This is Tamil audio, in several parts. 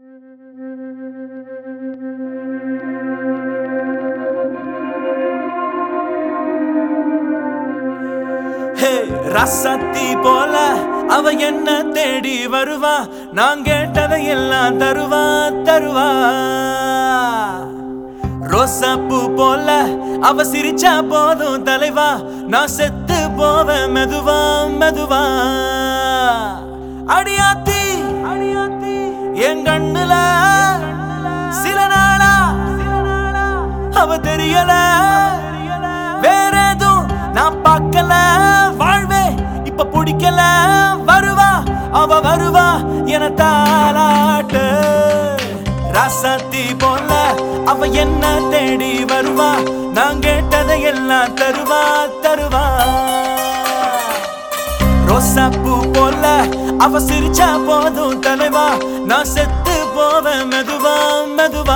ரசத்தி போல அவ என்ன தேடி வருவா, நான் கேட்டதை எல்லாம் தருவா தருவா. ரோசாப்பூ போல அவ சிரிச்சா போதும் தலைவா, நான் செத்து போவேன் மெதுவா மெதுவா. அடியாத்தி அடியாத்தி என் கண்ணுல சில நாளா அவ தெரியல, வேற எதுவும் நான் பார்க்கல. வாழ்வே இப்ப பிடிக்கல, வருவா அவ வருவா என தாலாட்டு. ராசாத்தி போல அவ என்ன தேடி வருவா, நான் கேட்டதை எல்லாம் தருவா தருவா. ரோசாப்பூ போல அவ சிரிச்சா போதும் தலைவா, நான் செத்து போவேன் மெதுவா மெதுவா.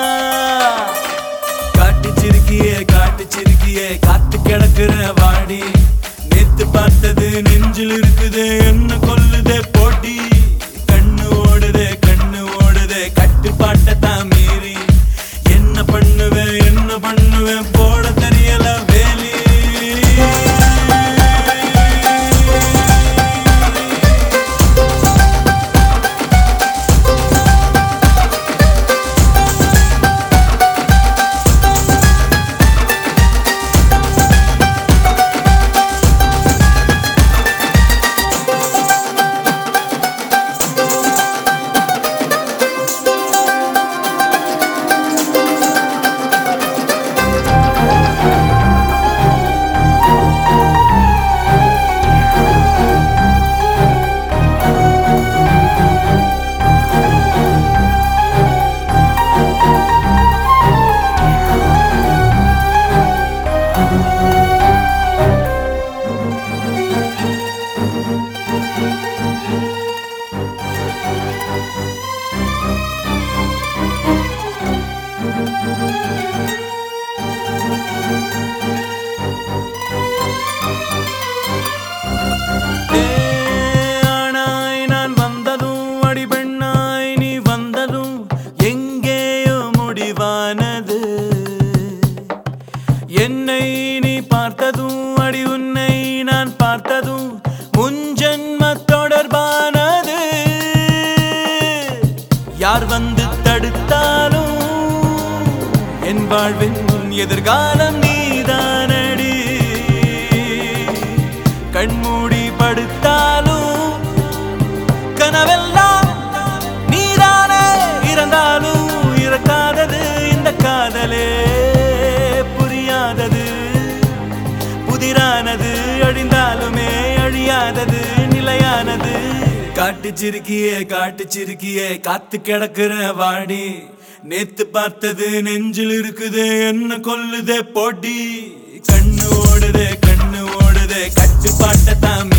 காட்டு சிறுக்கியே காத்து கிடக்குற வாடி, நேத்து பார்த்தது நெஞ்சில் இருக்குது என்ன கொல்லுதே போட்டி. கண்ணு ஓடுதே கட்டுப்பாட்ட தான் மீறி, என்ன பண்ணுவேன் போட தெரியல வேலி. என்னை நீ பார்த்ததும் அடி உன்னை நான் பார்த்ததும் முன்ஜென்ம தொடர்பானது. யார் வந்து தடுத்தாலும் என் வாழ்வின் எதிர்காலம் நீதானடி. கண்மூடி படுத்தாலும் கனவெல்லாம் நீதானே, இறந்தாலும் இறக்காதது இந்த காதலே. புதிரானது அழிந்தாலுமே அழியாதது நிலையானது. காட்டு சிறுக்கியே காத்து கிடக்குற வாடி, நேத்து பார்த்தது நெஞ்சில் இருக்குது என்ன கொல்லுதே போட்டி. கண்ணு ஓடுதே கட்டுப்பாட்ட தான்